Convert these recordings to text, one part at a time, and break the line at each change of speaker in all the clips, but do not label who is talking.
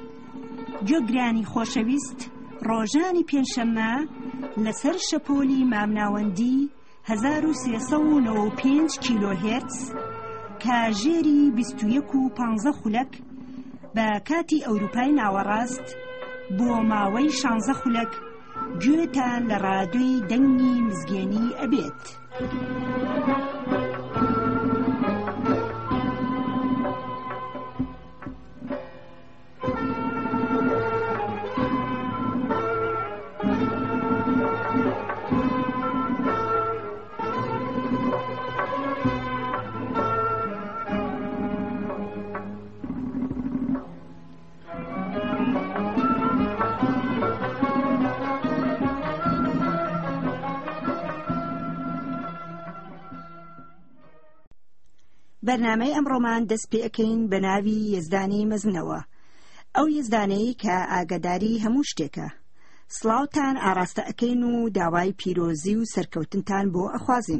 گوێگرانی خۆشەویست، ڕۆژانی پێنجشەممە لەسەر شەپۆلی مامناوەندی 1395 کیلۆهێرتز کاژێری 21.15 خولەک بە کاتی ئەوروپای ناوەڕاست بۆ ماوەی 16 خولەک گوێتان لە ڕادیۆی دەنگی مزگێنی ئەبێت. بەرنامەی ئەمڕۆمان دەست پێ ئەکەین بە ناوی یزدانی مەزنەوە، ئەو یزدانەی کە ئاگاداری هەموو شتێکە. سڵاوتان ئاراستە ئەکەین و داوای پیرۆزی و سەرکەوتنتان بۆ ئەخوازین.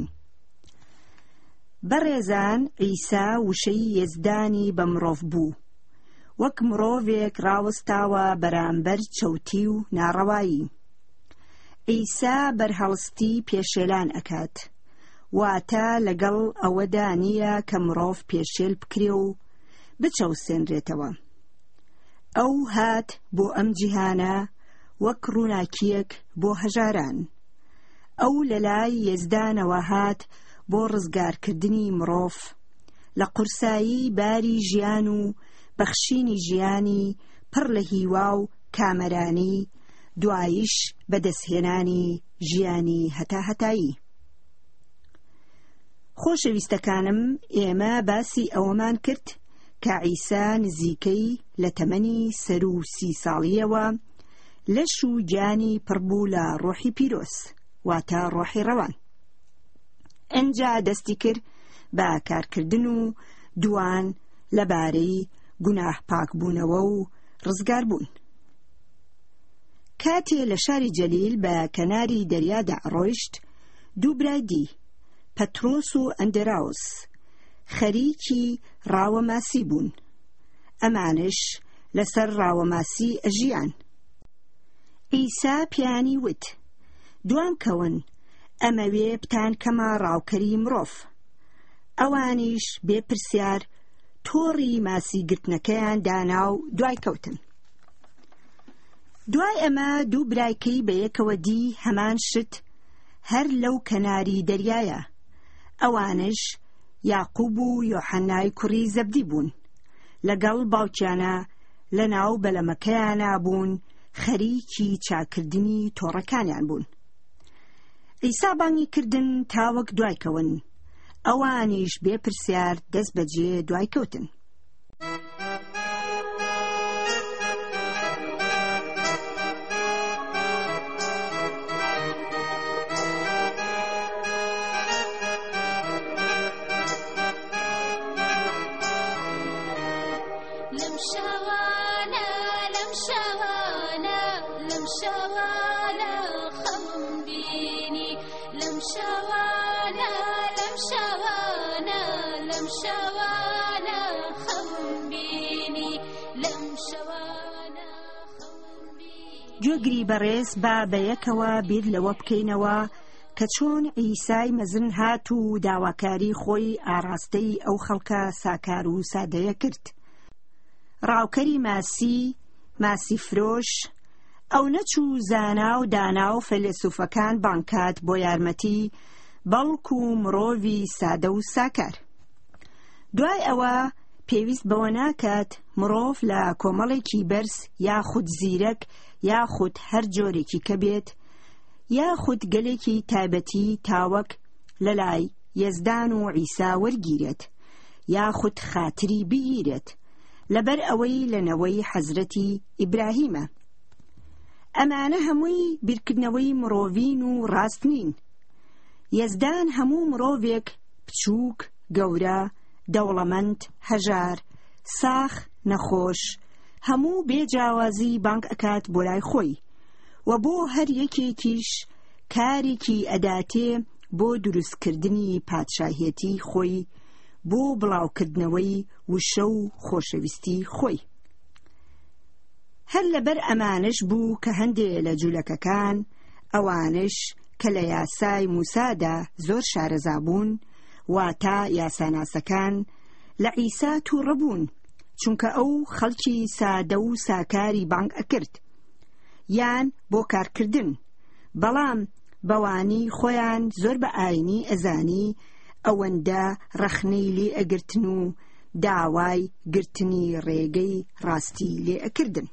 بەڕێزان، عیسا وشەی یزدانی بە مرۆڤ بوو، وەک مرۆڤێک ڕاوەستاوە بەرامبەر چەوتی و ناڕەوایی. عیسا بەرهەڵستی پێشێلان ئەکات، واتە لەگەڵ ئەوەدا نییە کە مرۆڤ پێشێل بکرێ و بچەوسێنرێتەوە. ئەو هات بۆ ئەم جیهانە وەک ڕووناکیەک بۆ هەژاران. ئەو لەلای یزدانەوە هات بۆ ڕزگارکردنی مرۆڤ لە قورسایی باری ژیان و بەخشینی ژیانی پڕ لە هیوا و کامەرانی، دواییش بەدەستهێنانی ژیانی هەتاهەتایی. خۆشەویستەکانم، ئێمە باسی ئەوەمان کرد کە عیسا نزیکەی لە تەمەنی 30 ساڵیەوە لەش و گیانی پڕبوو لە ڕۆحی پیرۆز، واتە ڕۆحی ڕەوان. ئەنجا دەستی کرد بە کارکردن و دوان لەبارەی گوناه پاکبوونەوە و ڕزگاربوون. کاتێ لە شاری جەلیل بە کەناری دەریادا ڕۆیشت، دوو برای دی، پەترۆس و ئەندراوس، خەریکی ڕاوەماسی بوون. ئەمانش لەسەر ڕاوەماسی ئەژیان. عیسا پیانی وت: دوام کەون، ئەمەوێ بتانکەمە ڕاوکەری مرۆڤ. ئەوانیش بێپرسیار تۆڕی ماسی گرتنەکەیان دانا و دوای کەوتن. دوای ئەمە دوو برایکەی بەیەکەوە دی هەمان شت هەر لەو کەناری دەریایە. ئەوانش یاقوب و یۆحەنای کوڕی زەبدی بوون. لەگەڵ باوکیانە لە ناو بەلەمەکەیانە بوون، خەریکی چاکردنی تۆڕەکانیان بوون. عیسا بانگی کردن تاوەک دوای کەون. ئەوانیش بێپرسیار دەست بەجێ دوای کەوتن. گوێگری بەڕێز با بەیەکەوە بیر لەوە بکەینەوە کە چۆن عیسای مەزن هات و داواکاری خۆی ئاراستەی ئەو خەڵکە ساکار و سادەیە کرد. ڕاوکەری ماسی فرۆش، ئەو نەچوو زانا و دانا و فەیلسوفەکان بانکات بۆ یارمەتی، بەڵکو مرۆڤی سادە و ساکار. دوای ئەوە پێویست بەوە ناکات مرۆڤ لە کۆمەڵێکی بەرز یاخود زیرەک یاخود هەر جۆرێکی کە بێت، یاخود گەلێکی تایبەتی تاوەک لەلای یزدان و عیسا وەرگیرێت، یاخود خاتری بگیرێت لەبەر ئەوەی لەنەوەی حەزرەتی ئیبراهیمە. ئەمانە هەمووی بیرکردنەوەی مرۆڤین و ڕاست نین. یزدان هەموو مرۆڤێک بچووک، گەورە، دەوڵەمەند، هەژار، ساخ، نەخۆش، هەموو بێجیاوازی بانگ ئەکات بۆ لای خۆی و بۆ هەر یەکێکیش کارێکی ئەداتێ بۆ دروستکردنی پادشاهێتی خۆی، بۆ بڵاوکردنەوەی وشە و خۆشەویستی خۆی. هەر لەبەر ئەمانش بوو کە هەندێ لە جوولەکەکان ئەوانش کە لە یاسای موسادا زۆر شارەزا بوون واتە یاساناسەکان لە عیسا تووڕەبوون چونکە ئەو خەڵکی سادە و ساکاری بانگ ئەکرد یان بۆ کارکردن بەڵام بەوانی خۆیان زۆر بە ئاینی ئەزانی ئەوەندە ڕەخنەی لێ ئەگرتن و داوای گرتنی ڕێگەی ڕاستی لێ ئەکردن.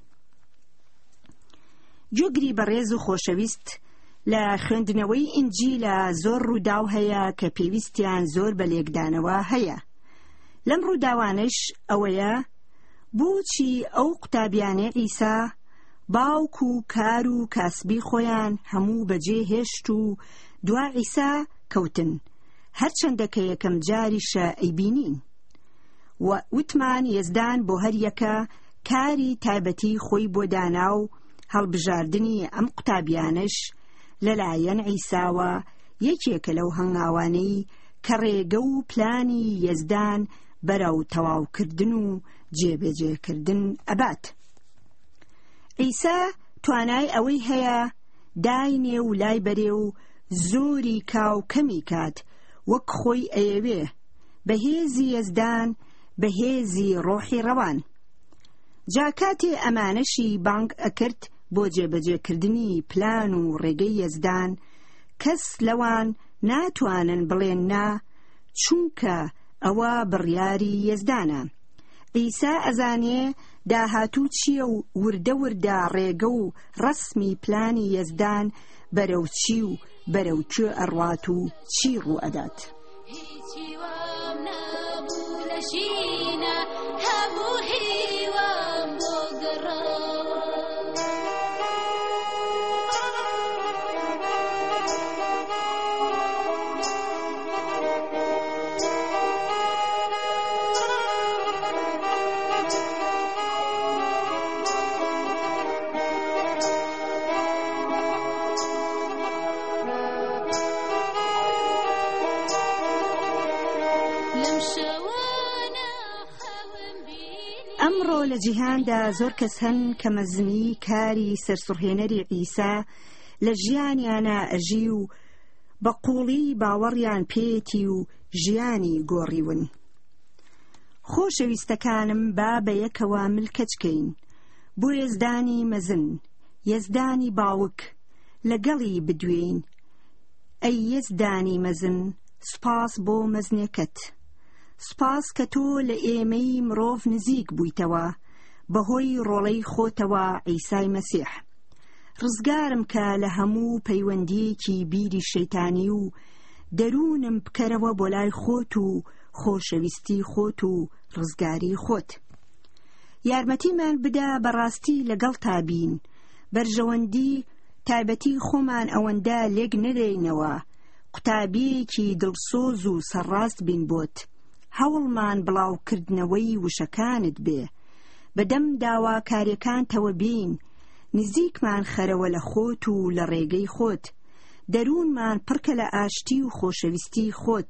گوێگری بەڕێز و خۆشەویست لە خوێندنەوەی ئینجیلە زۆر ڕووداو هەیە کە پێویستیان زۆر بە لێکدانەوە هەیە. لەم ڕووداوانش ئەوەیە بۆچی ئەو قوتابیانەی عیسا باوک و کار و کاسبی خۆیان هەموو بەجێ هێشت و دوا عیسا کەوتن هەرچەندە کە یەکەم جاریشە ئەیبینین و وتمان یەزدان بۆ هەر یەکە کاری تایبەتی خۆی بۆ دانا و هەڵبژاردنی ئەم قوتابیانش لەلایەن عیساوە یەکێکە لەو هەنگاوانەی کە ڕێگە و پلانی یەزدان بەرەو تەواوکردن و جێبەجێکردن ئەبات. عیسا توانای ئەوەی هەیە داینێ و لای بەرێ و زۆری کاو کەمی کات وەک خۆی ئەیەوێ بەهێزی یەزدان بەهێزی ڕۆحی ڕەوان. جا کاتێ ئەمانەشی بانگ ئەکرد بۆ جێبەجێکردنی پلان و ڕێگەی یەزدان کەس لەوان ناتوانن بڵێن نا چونکە ئەوە بڕیاری یەزدانە. عیسا ئەزانێ داهاتوو چییە و وردە وردە ڕێگە و ڕەسمی پلانی یەزدان بەرەو چی و بەرەو کوێ ئەڕوات و چی ڕوو ئەدات. ئەمڕۆ لە جیهاندا زۆر کەس هەن کە مەزنی کاری سەرسوڕهێنەری عیسا لە ژیانیانە ئەژی و بە قوڵی باوەڕیان پێێتی و ژیانی گۆڕیون. خۆشەویستەکانم با بە یەکەوە ملکەچکەین بۆ یەزدانی مەزن یەزدانی باوک لەگەڵی بدوێین. ئەی یەزدانی مەزن سوپاس بۆ مەزنێکەت، سوپاس کە تۆ لە ئێمەی مرۆڤ نزیک بوویتەوە بەهۆی ڕۆڵەی خۆتەوە عیسای مەسیح. ڕزگارم کە لە هەموو پەیوەندیەکی بیری شەیتانی و دەروونم بکەرەوە بۆ لای خۆت و خۆشەویستی خۆت و ڕزگاری خۆت. یارمەتیمان بدە بەڕاستی لەگەڵ تابین بەرژەوەندی تایبەتی خۆمان ئەوەندە لێک نەدەینەوە قوتابیەکی دڵسۆز و سەرڕاست بین بۆت. هەوڵمان بڵاوکردنەوەی وشەکانت بێ بەدەم داواکاریەکانتەوە بین نزیکمان خەرەوە لە خۆت و لە ڕێگەی خۆت. دەروونمان پڕکە لە ئاشتی و خۆشەویستی خۆت.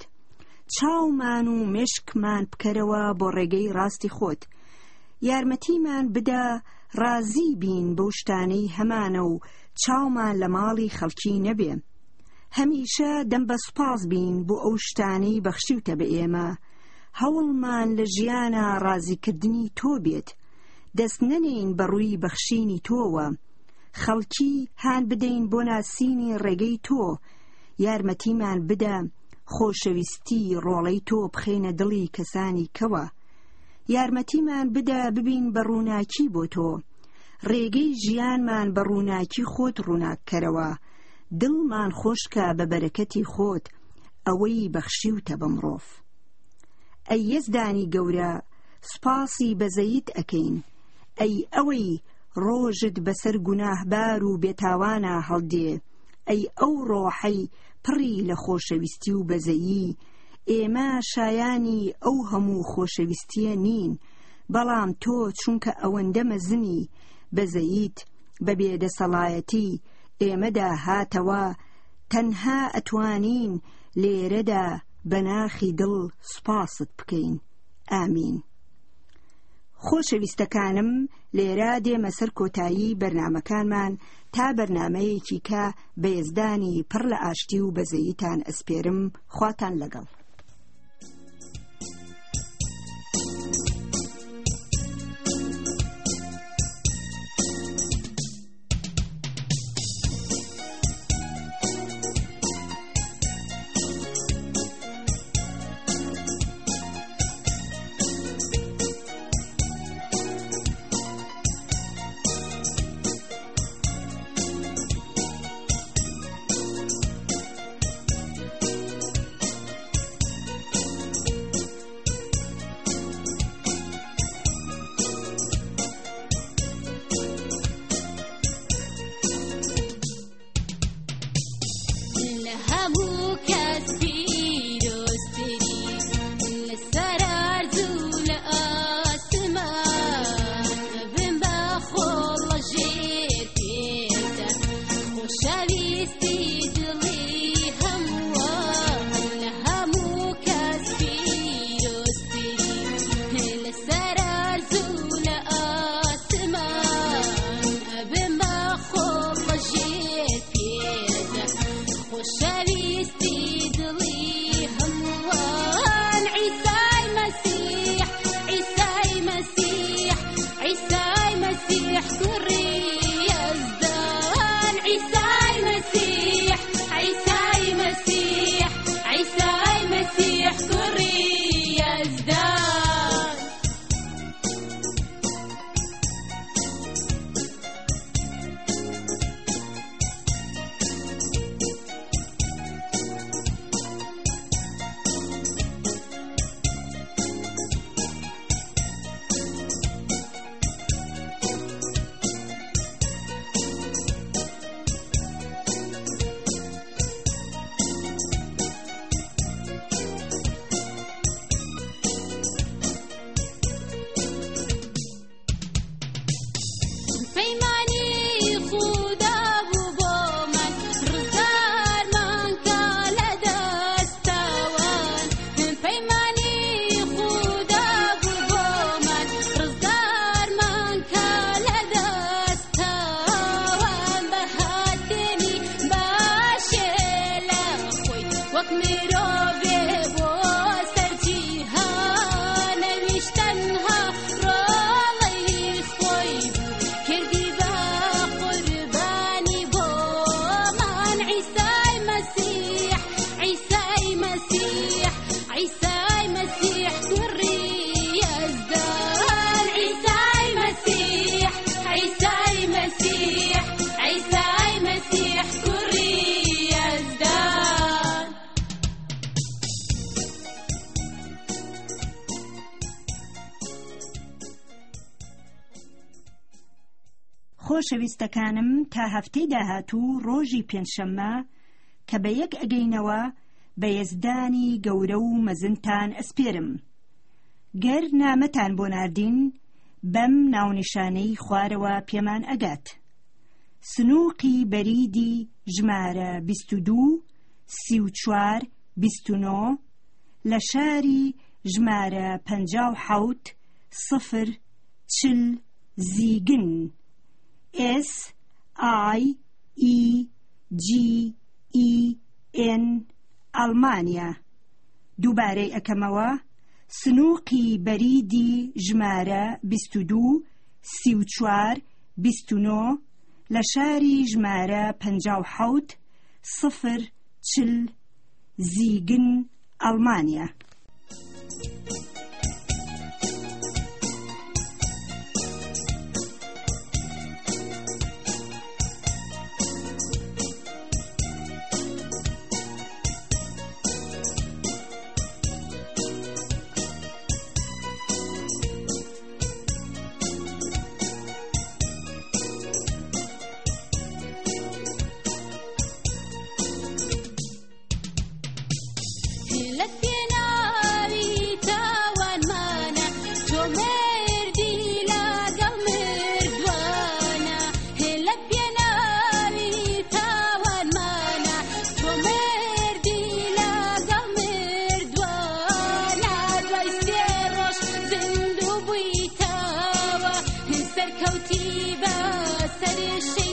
چاومان و مێشکمان بکەرەوە بۆ ڕێگەی ڕاستی خۆت. یارمەتیمان بدە ڕازی بین بەو شتانەی هەمانە و چاومان لە ماڵی خەڵکی نەبێ. هەمیشە دەم بە سوپاس بین بۆ ئەو شتانەی بەخشیوتە بە ئێمە. هەوڵمان لە ژیانە ڕازیکردنی تۆ بێت. دەست نەنین بەڕووی بەخشینی تۆوە. خەڵکی هان بدەین بۆ ناسینی ڕێگەی تۆ. یارمەتیمان بدە خۆشەویستی ڕۆڵەی تۆ بخێنە دڵی کەسانی کەوە. یارمەتیمان بدە ببین بە ڕووناکی بۆ تۆ. ڕێگەی ژیانمان بە ڕووناکی خۆت ڕووناککەرەوە. دڵمان خۆشکە بە بەرەکەتی خۆت ئەوەی بەخشیوتە بە مرۆڤ. ئەی یەزدانی گەورە سوپاسی بەزەیت ئەکەین. ئەی ئەوەی ڕۆژت بەسەر گوناهبار و بێتاوانە هەڵدێ. ئەی ئەو ڕۆحەی پڕی لە خۆشەویستی و بەزەیی. ئێمە شایانی ئەو هەموو خۆشەویستیە نین بەڵام تۆ چونکە ئەوەندە مەزنی بەزەیت بە بێدەسەڵایەتی ئێمەدا هاتەوە تەنها ئەتوانین لێرەدا بەناخی دڵ سوپاست بکەین. ئامین. خۆشەویستەکانم لێرە دێمە سەر کۆتایی بەرنامەکانمان تا بەرنامەیەکی کە بەیزدانی پڕ لە ئاشتی و بەزەییتان ئەسپێرم. خواتان لەگەڵ. خۆشەویستەکانم تا هەفتەی داهاتوو ڕۆژی پێنجشەممە کە بە یەک ئەگەینەوە بە یەزدانی گەورە و مەزنتان ئەسپێرم. گەر نامەتان بۆ ناردین بەم ناونیشانەی خوارەوە پێمان ئەگات: سنووقی بەریدی ژمارە 22 34 29 لە شاری ژمارە 57 0 40 زیگن SIEGEN ئەڵمانیا. دووبارەی ئەکەمەوە: سنووقی بەریدی ژمارە 22 34 29 لە شاری ژمارە 57 0 40 زیگن ئەڵمانیا.
لك بينا سەریشی